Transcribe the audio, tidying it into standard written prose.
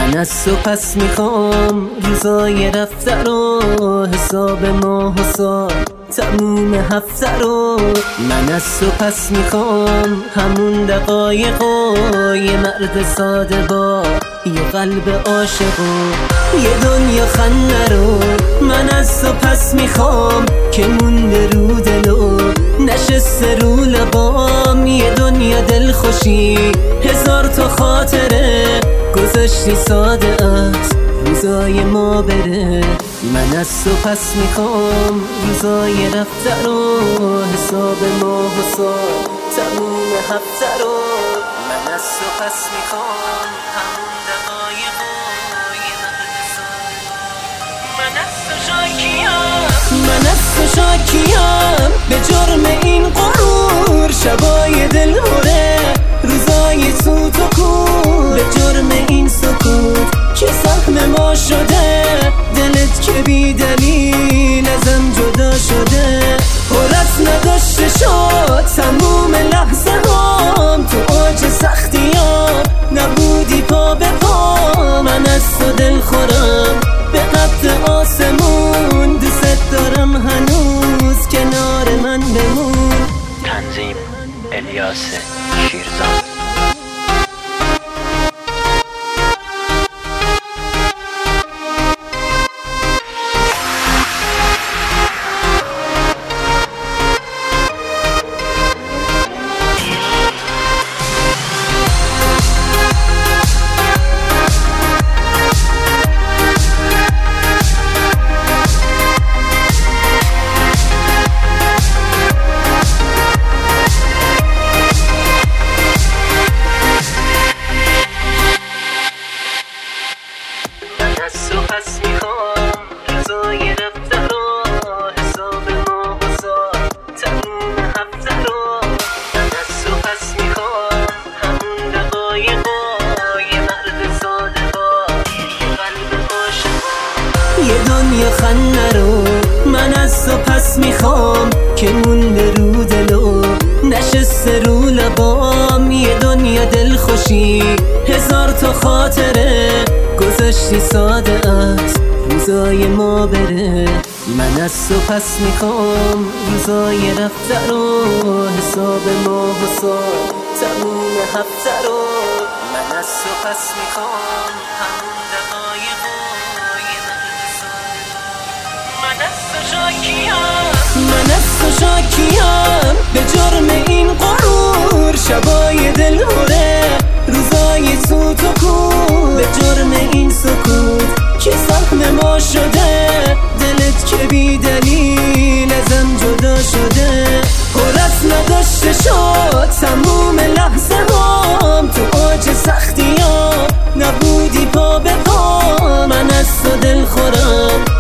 من از تو پس میخوام روزای رفته رو، حساب ماه و سال تموم هفته رو. من از تو پس میخوام همون دقایقو، یه مرد ساده با یه قلب عاشقو، یه دنیا خنده رو. من از تو پس میخوام که مونده رو دلو، نشسته رو لبام یه دنیا دلخوشی، هزار تا خاطره گذشتی ساده است روزای ما بره. من از تو پس میخوام روزای رفته رو، حساب ماه و سال تموم هفته رو. من از تو پس میخوام همون دقایقو، یه مرد ساده. من از تو شاکیم، من از تو شاکیم به جرم این غرور، شبای دل هره روزای سوت و کور، به جرم این سکوت که سهم ما شده، دلت که بی دلیل ازم جدا شده. حرف نداشته شد تموم لحظه هام، تو اوج سختی ها نبودی پا به پا. من از تو دل خورم به قد آسمون، دوست دارم هنوز کنار من بمون. تنظیم الیاس شیرزاد. از تو پس میخوام روزای رفته رو، حساب ماه و سال تموم هفته رو. من از تو پس میخوام همون دقایقو، یه مرد ساده با یه قلب عاشقو، یه دنیا خنده رو. من از تو پس میخوام که مونده رو دلو، نشسته رو لبام یه دنیا دلخوشی، هزار تا خاطره گذشتی ساده است روزای ما بره. من از تو پس میخوام روزای رفته رو، حساب ماه و سال تموم هفته رو. من از تو پس میخوام همون دقایقو، یه مرد ساده. من از تو شاکیم، من از تو شاکیم به جرم این غرور، شبای دل هره روزای سوت و کور، به جرم این سکوت که سهم ما شده، دلت که بی دلیل ازم جدا شده. حرف نداشته شد تموم لحظه هام، تو اوج سختی ها نبودی پا به پا. من از تو دل خورم